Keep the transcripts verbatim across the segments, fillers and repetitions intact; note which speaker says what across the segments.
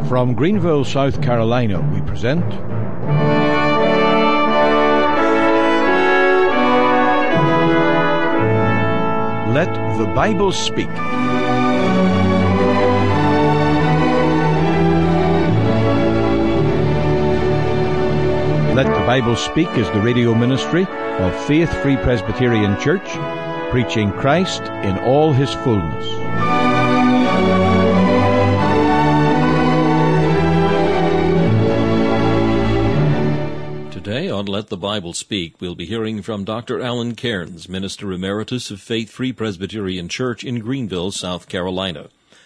Speaker 1: From Greenville, South Carolina, we present Let the Bible Speak. Let the Bible Speak is the radio ministry of Faith Free Presbyterian Church, preaching Christ in all his fullness.
Speaker 2: Today on Let the Bible Speak, we'll be hearing from Doctor Alan Cairns, Minister Emeritus of Faith Free Presbyterian Church in Greenville, South Carolina.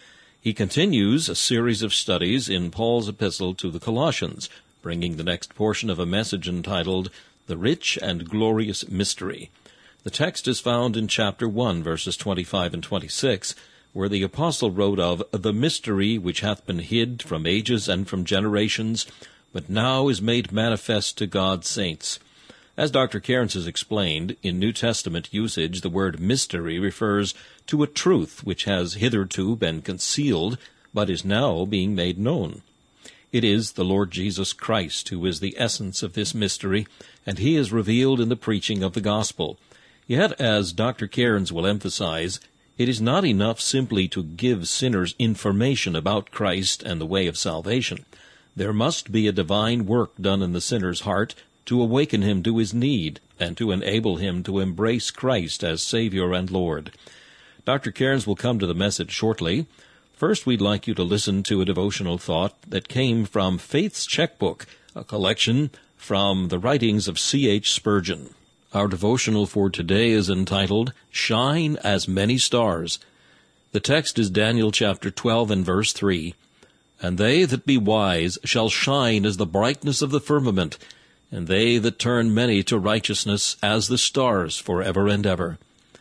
Speaker 2: He continues a series of studies in Paul's epistle to the Colossians, bringing the next portion of a message entitled, The Rich and Glorious Mystery. The text is found in chapter one, verses twenty-five and twenty-six, where the apostle wrote of the mystery which hath been hid from ages and from generations, but now is made manifest to God's saints. As Doctor Cairns has explained, in New Testament usage the word mystery refers to a truth which has hitherto been concealed, but is now being made known. It is the Lord Jesus Christ who is the essence of this mystery, and he is revealed in the preaching of the gospel. Yet, as Doctor Cairns will emphasize, it is not enough simply to give sinners information about Christ and the way of salvation. There must be a divine work done in the sinner's heart to awaken him to his need and to enable him to embrace Christ as Savior and Lord. Doctor Cairns will come to the message shortly. First, we'd like you to listen to a devotional thought that came from Faith's Checkbook, a collection from the writings of C H Spurgeon. Our devotional for today is entitled, Shine as Many Stars. The text is Daniel chapter twelve and verse three. And they that be wise shall shine as the brightness of the firmament, and they that turn many to righteousness as the stars for ever and ever.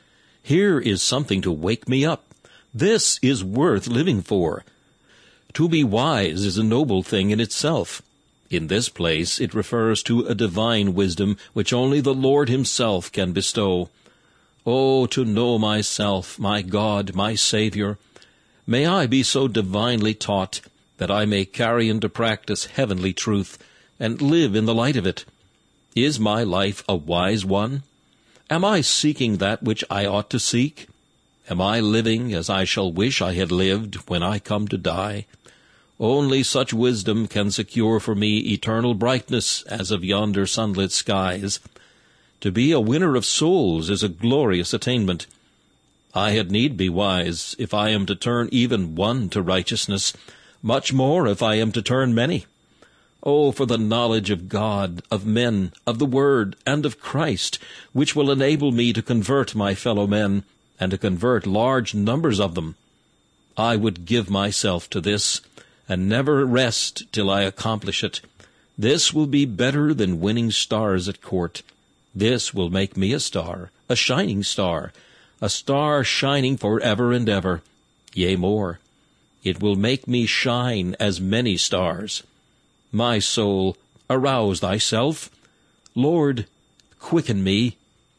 Speaker 2: Here is something to wake me up. This is worth living for. To be wise is a noble thing in itself. In this place it refers to a divine wisdom which only the Lord himself can bestow. Oh, to know myself, my God, my Savior! May I be so divinely taught that I may carry into practice heavenly truth and live in the light of it. Is my life a wise one? Am I seeking that which I ought to seek? Am I living as I shall wish I had lived when I come to die? Only such wisdom can secure for me eternal brightness as of yonder sunlit skies. To be a winner of souls is a glorious attainment. I had need be wise if I am to turn even one to righteousness, much more if I am to turn many. Oh, for the knowledge of God, of men, of the Word, and of Christ, which will enable me to convert my fellow men, and to convert large numbers of them. I would give myself to this, and never rest till I accomplish it. This will be better than winning stars at court. This will make me a star, a shining star, a star shining forever and ever. Yea, more, it will make me shine as many stars. My soul, arouse thyself. Lord, quicken me.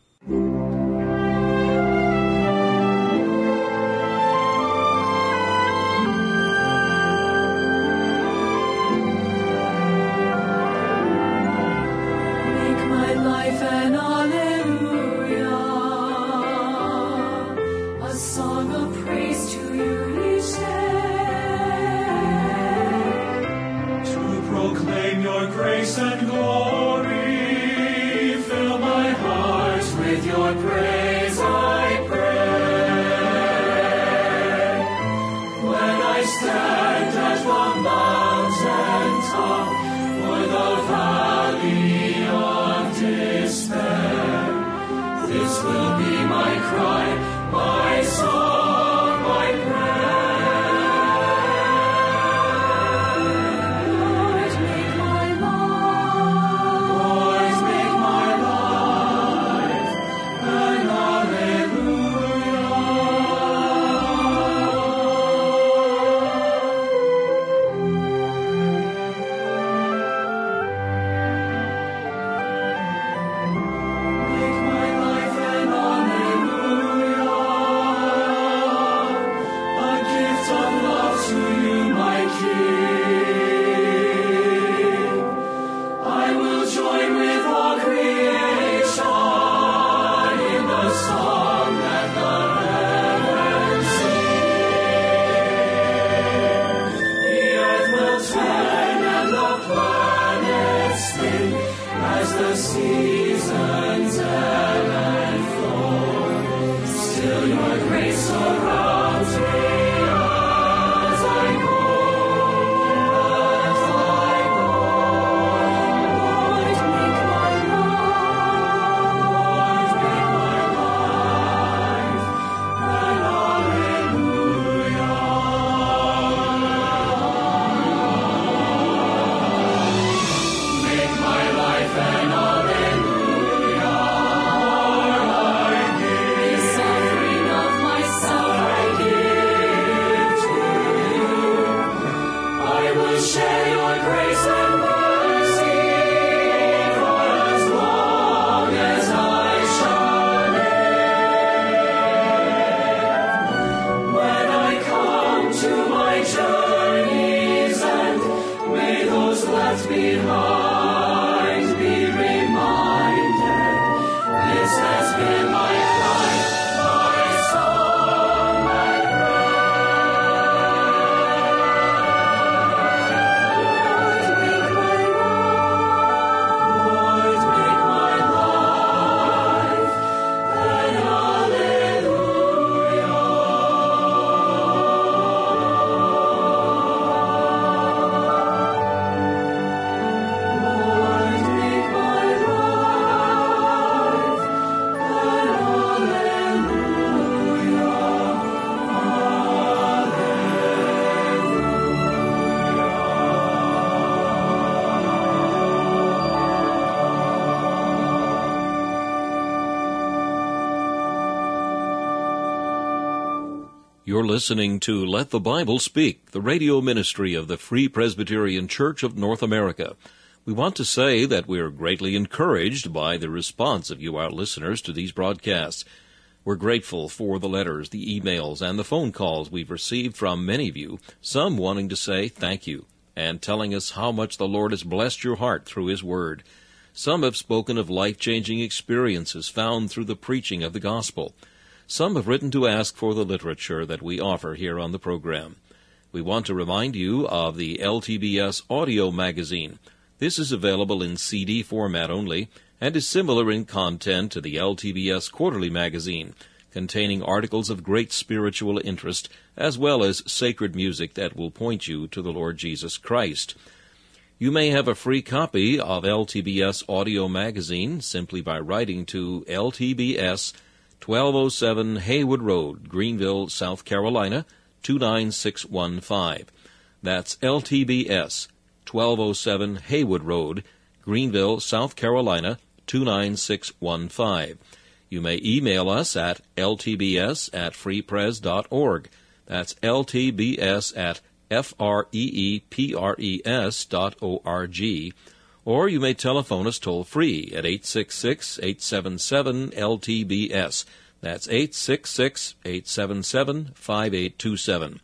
Speaker 3: And glory, fill my heart with your praise, I pray. When I stand at the mountain top, or the valley of despair, this will be my cry, my song, my prayer.
Speaker 4: Make my life an alleluia.
Speaker 3: what's behind, be reminded, this has been my cry, my song, my prayer. Lord, make my life an hallelujah. Lord, make my life an hallelujah.
Speaker 2: You're listening to Let the Bible Speak, the radio ministry of the Free Presbyterian Church of North America. We want to say that we're greatly encouraged by the response of you, our listeners, to these broadcasts. We're grateful for the letters, the emails, and the phone calls we've received from many of you, some wanting to say thank you, and telling us how much the Lord has blessed your heart through His Word. Some have spoken of life-changing experiences found through the preaching of the gospel. Some have written to ask for the literature that we offer here on the program. We want to remind you of the L T B S audio magazine. This is available in C D format only and is similar in content to the L T B S quarterly magazine, containing articles of great spiritual interest as well as sacred music that will point you to the Lord Jesus Christ. You may have a free copy of L T B S audio magazine simply by writing to L T B S, twelve oh seven Haywood Road, Greenville, South Carolina, two nine six one five. That's L T B S, twelve oh seven Haywood Road, Greenville, South Carolina, two nine six one five. You may email us at l t b s at free pres dot org. That's l t b s at f r e e p r e s dot o r g. Or you may telephone us toll-free at eight six six, eight seven seven, L T B S. That's eight six six, eight seven seven, five eight two seven.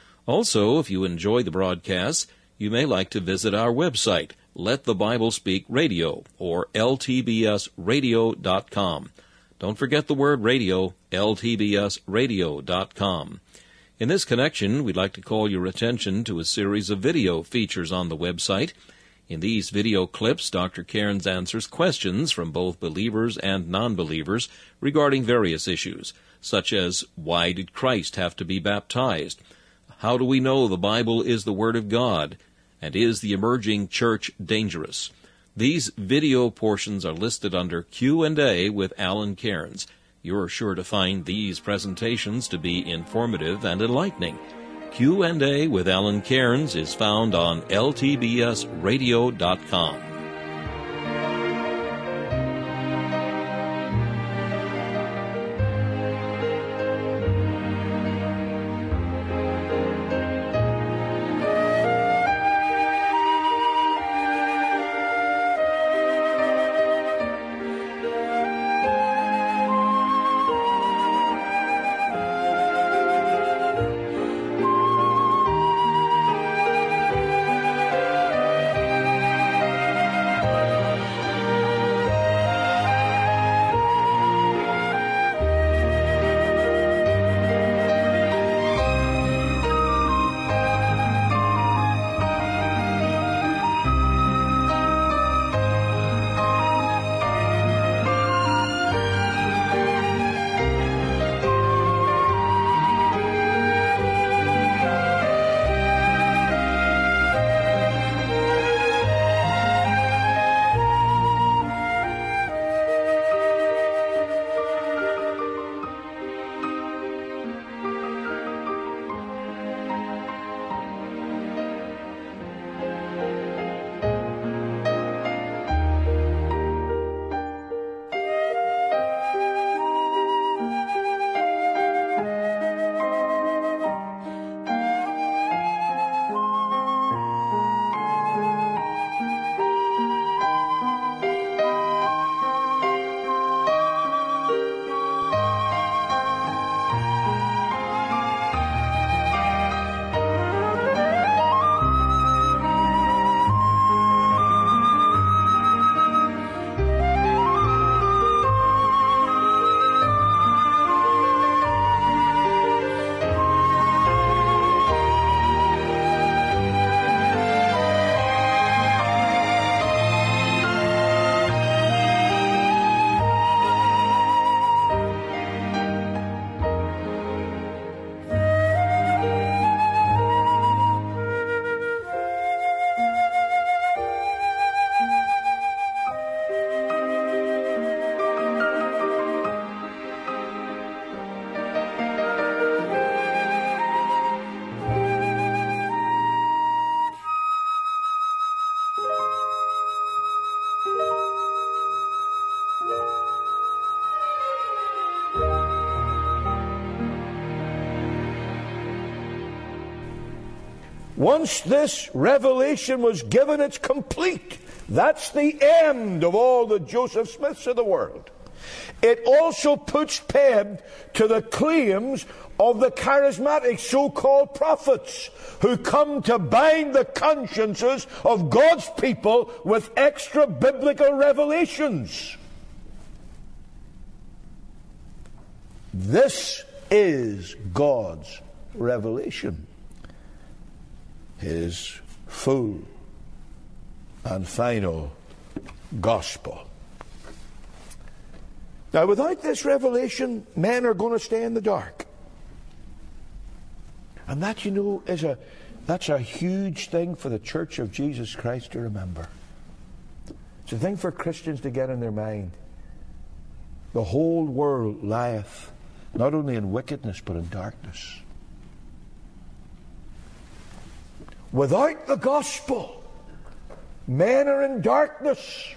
Speaker 2: Also, if you enjoy the broadcasts, you may like to visit our website, Let the Bible Speak Radio, or l t b s radio dot com. Don't forget the word radio, l t b s radio dot com. In this connection, we'd like to call your attention to a series of video features on the website. In these video clips, Doctor Cairns answers questions from both believers and non-believers regarding various issues, such as why did Christ have to be baptized? How do we know the Bible is the Word of God? And is the emerging church dangerous? These video portions are listed under Q and A with Alan Cairns. You're sure to find these presentations to be informative and enlightening. Q and A with Alan Cairns is found on l t b s radio dot com.
Speaker 1: Once this revelation was given, it's complete. That's the end of all the Joseph Smiths of the world. It also puts paid to the claims of the charismatic so-called prophets who come to bind the consciences of God's people with extra biblical revelations. This is God's revelation, His full and final gospel. Now, without this revelation, men are going to stay in the dark. And that, you know, is a that's a huge thing for the Church of Jesus Christ to remember. It's a thing for Christians to get in their mind. The whole world lieth not only in wickedness but in darkness. Without the gospel, men are in darkness.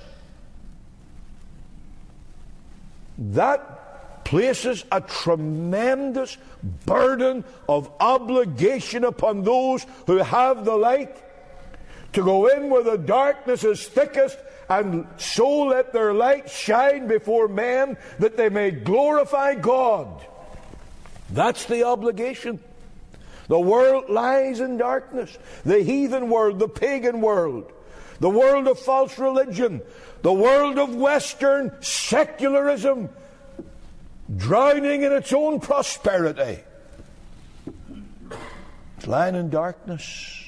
Speaker 1: That places a tremendous burden of obligation upon those who have the light to go in where the darkness is thickest, and so let their light shine before men that they may glorify God. That's the obligation. The world lies in darkness. The heathen world, the pagan world, the world of false religion, the world of Western secularism, drowning in its own prosperity. It's lying in darkness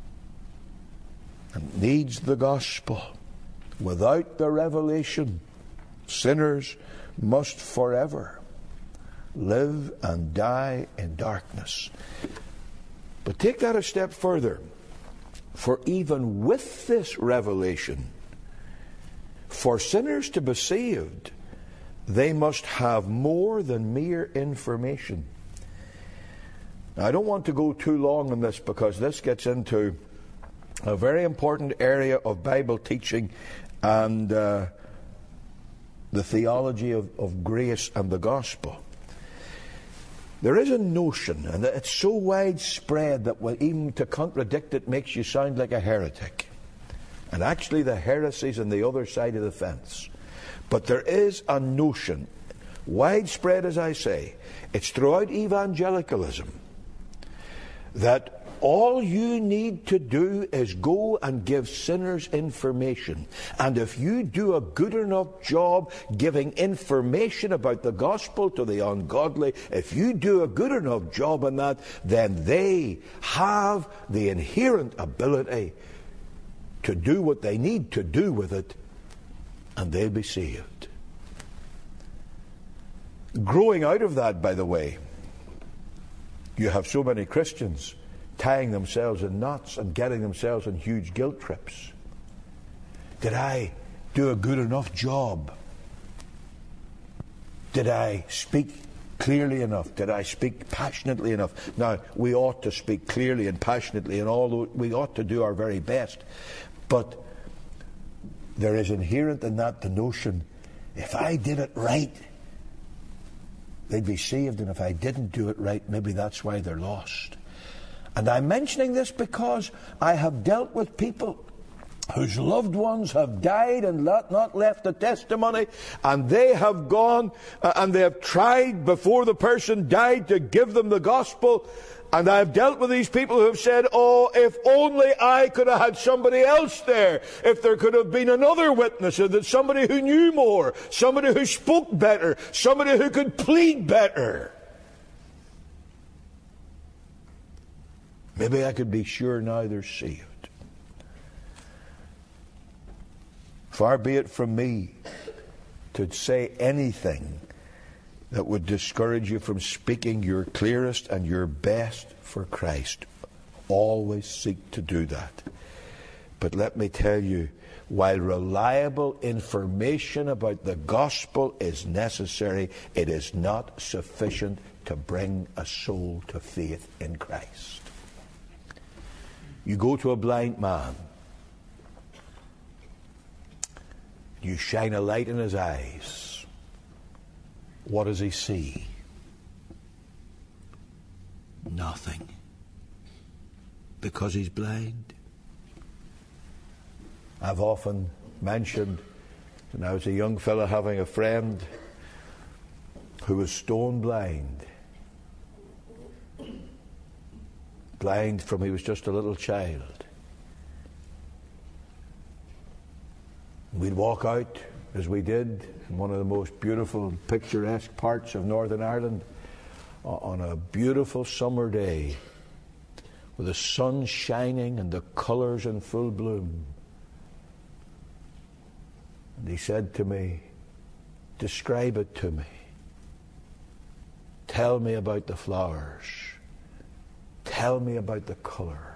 Speaker 1: and needs the gospel. Without the revelation, sinners must forever live and die in darkness. But take that a step further. For even with this revelation, for sinners to be saved, they must have more than mere information. Now, I don't want to go too long on this because this gets into a very important area of Bible teaching and uh, the theology of, of grace and the gospel. There is a notion, and it's so widespread that even to contradict it makes you sound like a heretic. And actually the heresy's on the other side of the fence. But there is a notion, widespread as I say, it's throughout evangelicalism, that all you need to do is go and give sinners information. And if you do a good enough job giving information about the gospel to the ungodly, if you do a good enough job in that, then they have the inherent ability to do what they need to do with it, and they'll be saved. Growing out of that, by the way, you have so many Christians tying themselves in knots and getting themselves in huge guilt trips. Did I do a good enough job? Did I speak clearly enough? Did I speak passionately enough? Now, we ought to speak clearly and passionately, and although we ought to do our very best, but there is inherent in that the notion, if I did it right, they'd be saved, and if I didn't do it right, maybe that's why they're lost. And I'm mentioning this because I have dealt with people whose loved ones have died and not left a testimony, and they have gone uh, and they have tried before the person died to give them the gospel. And I've dealt with these people who have said, oh, if only I could have had somebody else there, if there could have been another witness, or that somebody who knew more, somebody who spoke better, somebody who could plead better. Maybe I could be sure now they're saved. Far be it from me to say anything that would discourage you from speaking your clearest and your best for Christ. Always seek to do that. But let me tell you, while reliable information about the gospel is necessary, it is not sufficient to bring a soul to faith in Christ. You go to a blind man, you shine a light in his eyes. What does he see? Nothing because he's blind. I've often mentioned when I was a young fellow having a friend who was stone blind. Blind from he was just a little child. We'd walk out, as we did, in one of the most beautiful, picturesque parts of Northern Ireland, on a beautiful summer day, with the sun shining and the colours in full bloom. And he said to me, "Describe it to me. Tell me about the flowers. Tell me about the colour."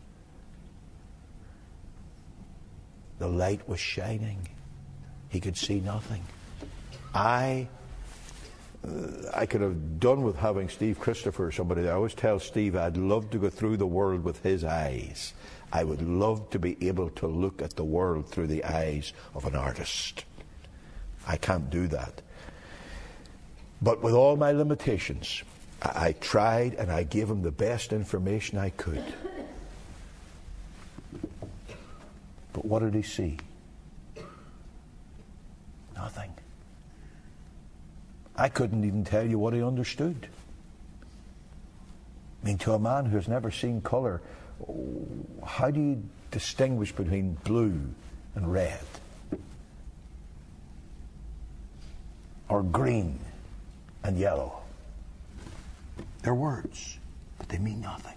Speaker 1: The light was shining. He could see nothing. I uh, I could have done with having Steve Christopher or somebody there. I always tell Steve I'd love to go through the world with his eyes. I would love to be able to look at the world through the eyes of an artist. I can't do that. But with all my limitations, I, I tried and I gave him the best information I could. But what did he see? Nothing. I couldn't even tell you what he understood. I mean, to a man who has never seen colour, how do you distinguish between blue and red? Or green and yellow? They're words, but they mean nothing.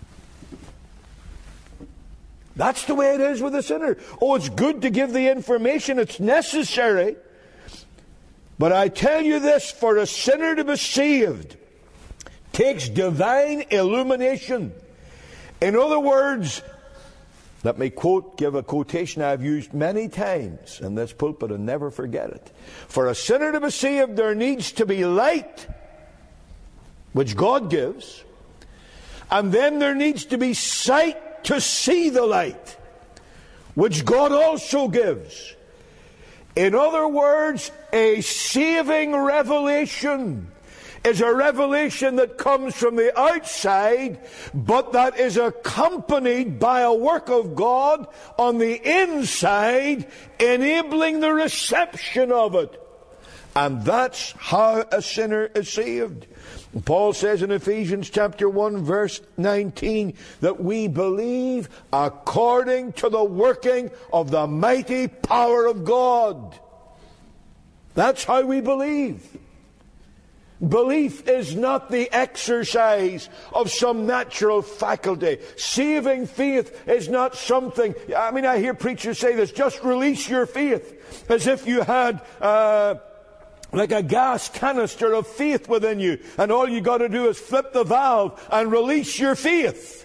Speaker 1: That's the way it is with a sinner. Oh, it's good to give the information. It's necessary. But I tell you this, for a sinner to be saved takes divine illumination. In other words, let me quote, give a quotation I've used many times in this pulpit and never forget it. For a sinner to be saved, there needs to be light, which God gives. And then there needs to be sight to see the light, which God also gives. In other words, a saving revelation is a revelation that comes from the outside, but that is accompanied by a work of God on the inside, enabling the reception of it. And that's how a sinner is saved. Paul says in Ephesians chapter one verse nineteen that we believe according to the working of the mighty power of God. That's how we believe. Belief is not the exercise of some natural faculty. Saving faith is not something, I mean, I hear preachers say this, just release your faith, as if you had uh, like a gas canister of faith within you, and all you got to do is flip the valve and release your faith.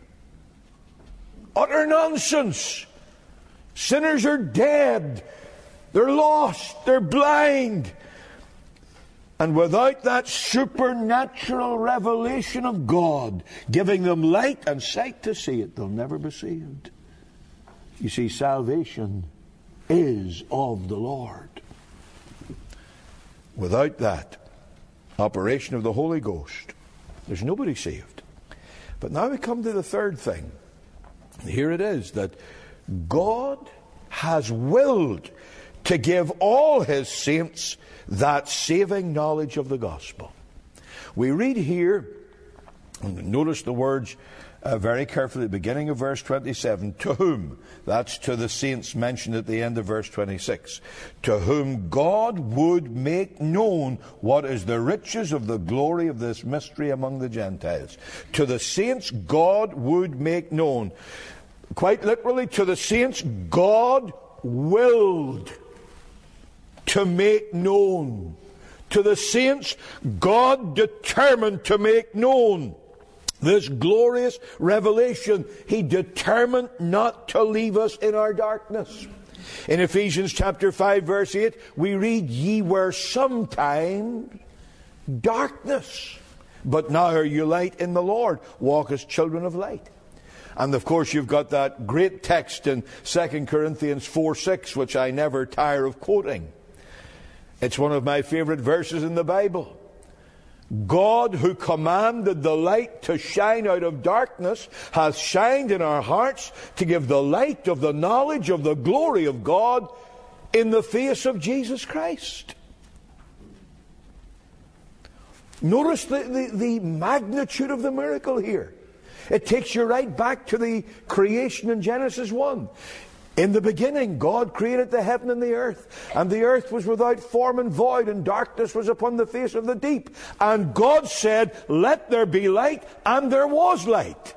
Speaker 1: Utter nonsense. Sinners are dead. They're lost. They're blind. And without that supernatural revelation of God giving them light and sight to see it, they'll never be saved. You see, salvation is of the Lord. Without that operation of the Holy Ghost, there's nobody saved. But now we come to the third thing. Here it is, that God has willed to give all his saints that saving knowledge of the gospel. We read here, and notice the words uh, very carefully at the beginning of verse twenty-seven, to whom, that's to the saints mentioned at the end of verse twenty-six, to whom God would make known what is the riches of the glory of this mystery among the Gentiles. To the saints God would make known. Quite literally, to the saints God willed to make known. To the saints, God determined to make known this glorious revelation. He determined not to leave us in our darkness. In Ephesians chapter five verse eight, we read, ye were sometime darkness, but now are you light in the Lord. Walk as children of light. And of course you've got that great text in Second Corinthians four six, which I never tire of quoting. It's one of my favorite verses in the Bible. God, who commanded the light to shine out of darkness, hath shined in our hearts to give the light of the knowledge of the glory of God in the face of Jesus Christ. Notice the, the, the magnitude of the miracle here. It takes you right back to the creation in Genesis one. In the beginning, God created the heaven and the earth, and the earth was without form and void, and darkness was upon the face of the deep. And God said, "Let there be light," and there was light.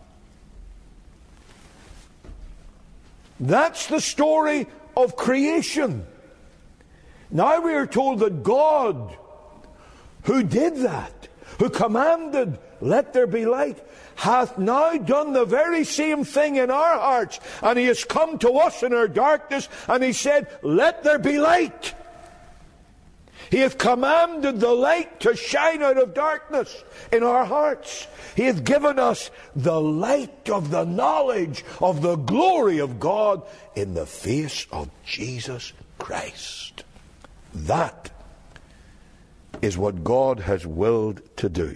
Speaker 1: That's the story of creation. Now we are told that God, who did that, who commanded, "Let there be light," hath now done the very same thing in our hearts. And He has come to us in our darkness, and He said, "Let there be light." He hath commanded the light to shine out of darkness in our hearts. He hath given us the light of the knowledge of the glory of God in the face of Jesus Christ. That is what God has willed to do.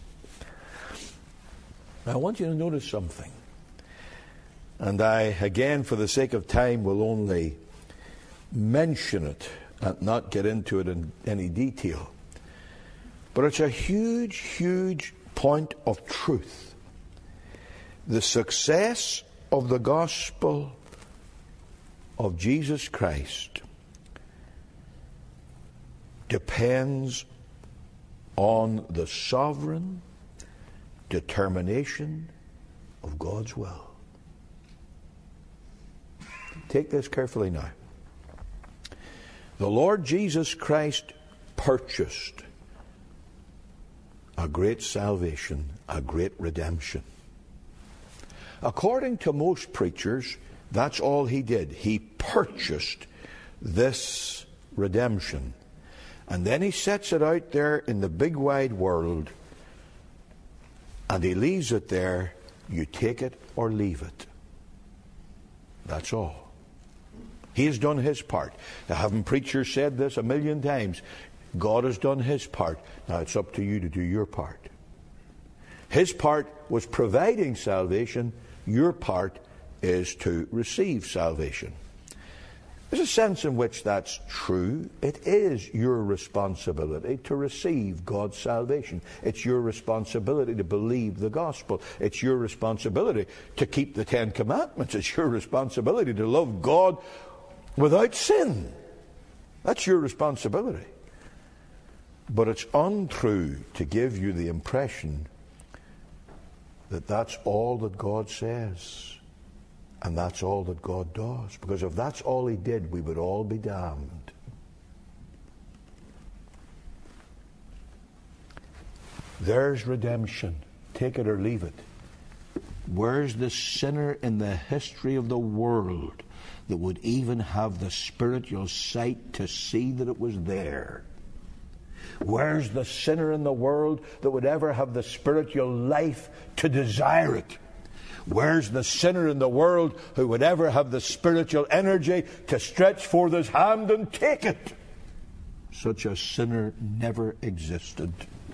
Speaker 1: I want you to notice something. And I, again, for the sake of time, will only mention it and not get into it in any detail. But it's a huge, huge point of truth. The success of the gospel of Jesus Christ depends on the sovereign determination of God's will. Take this carefully now. The Lord Jesus Christ purchased a great salvation, a great redemption. According to most preachers, that's all He did. He purchased this redemption. And then He sets it out there in the big wide world, and He leaves it there. You take it or leave it. That's all. He has done His part. Now, haven't preachers said this a million times? God has done His part. Now it's up to you to do your part. His part was providing salvation. Your part is to receive salvation. There's a sense in which that's true. It is your responsibility to receive God's salvation. It's your responsibility to believe the gospel. It's your responsibility to keep the Ten Commandments. It's your responsibility to love God without sin. That's your responsibility. But it's untrue to give you the impression that that's all that God says. And that's all that God does. Because if that's all He did, we would all be damned. There's redemption. Take it or leave it. Where's the sinner in the history of the world that would even have the spiritual sight to see that it was there? Where's the sinner in the world that would ever have the spiritual life to desire it? Where's the sinner in the world who would ever have the spiritual energy to stretch forth his hand and take it? Such a sinner never existed.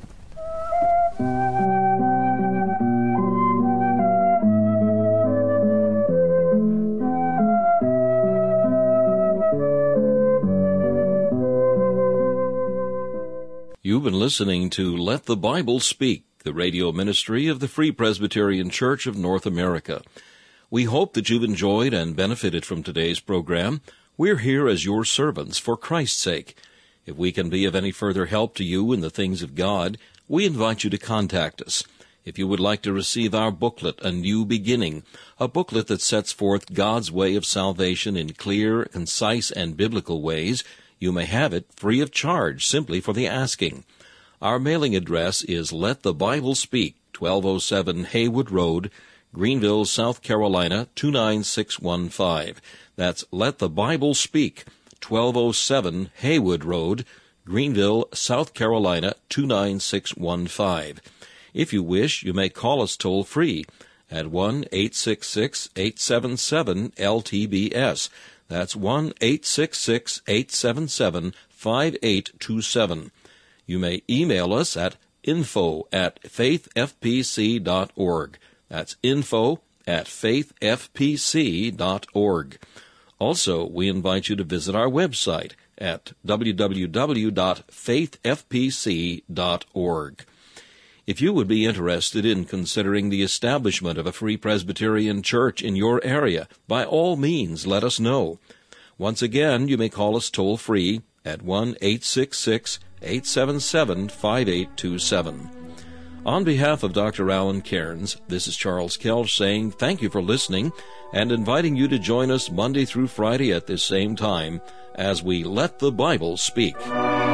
Speaker 2: You've been listening to Let the Bible Speak, the radio ministry of the Free Presbyterian Church of North America. We hope that you've enjoyed and benefited from today's program. We're here as your servants for Christ's sake. If we can be of any further help to you in the things of God, we invite you to contact us. If you would like to receive our booklet, A New Beginning, a booklet that sets forth God's way of salvation in clear, concise, and biblical ways, you may have it free of charge simply for the asking. Our mailing address is Let the Bible Speak, twelve oh seven Haywood Road, Greenville, South Carolina, two nine six one five. That's Let the Bible Speak, twelve oh seven Haywood Road, Greenville, South Carolina, two nine six one five. If you wish, you may call us toll-free at one eight six six, eight seven seven, L T B S. That's one eight six six, eight seven seven, five eight two seven. You may email us at info at faith f p c dot org. That's info at faith f p c dot org. Also, we invite you to visit our website at w w w dot faith f p c dot org. If you would be interested in considering the establishment of a Free Presbyterian Church in your area, by all means let us know. Once again, you may call us toll-free at one eight six six, eight seven seven, five eight two seven. On behalf of Doctor Alan Cairns, this is Charles Kelch saying thank you for listening and inviting you to join us Monday through Friday at this same time as we let the Bible speak.